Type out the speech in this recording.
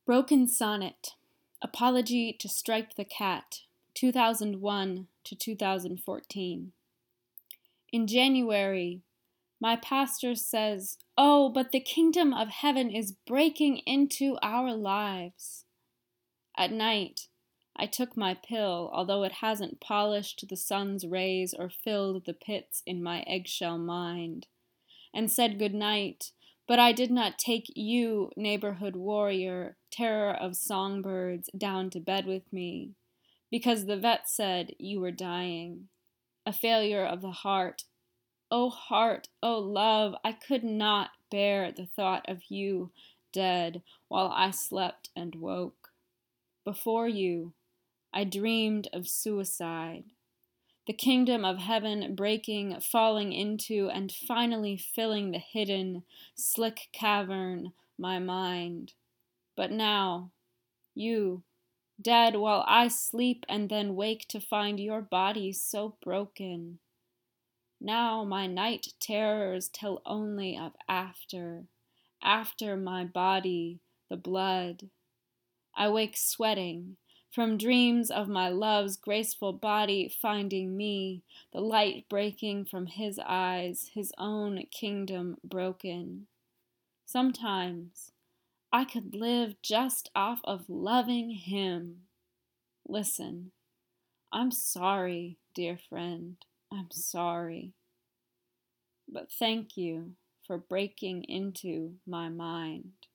Broken Sonnet. Apology to Strike the Cat, 2001 to 2014. In January, my pastor says, "Oh, but the kingdom of heaven is breaking into our lives." At night, I took my pill, although it hasn't polished the sun's rays or filled the pits in my eggshell mind, and said good night. But I did not take you, neighborhood warrior, terror of songbirds, down to bed with me, because the vet said you were dying. A failure of the heart. Oh love, I could not bear the thought of you dead while I slept and woke. Before you, I dreamed of suicide. The kingdom of heaven breaking, falling into, and finally filling the hidden, slick cavern, my mind. But now, you, dead while I sleep and then wake to find your body so broken. Now my night terrors tell only of after my body, the blood. I wake sweating, from dreams of my love's graceful body finding me, the light breaking from his eyes, his own kingdom broken. Sometimes I could live just off of loving him. Listen, I'm sorry, dear friend, I'm sorry. But thank you for breaking into my mind.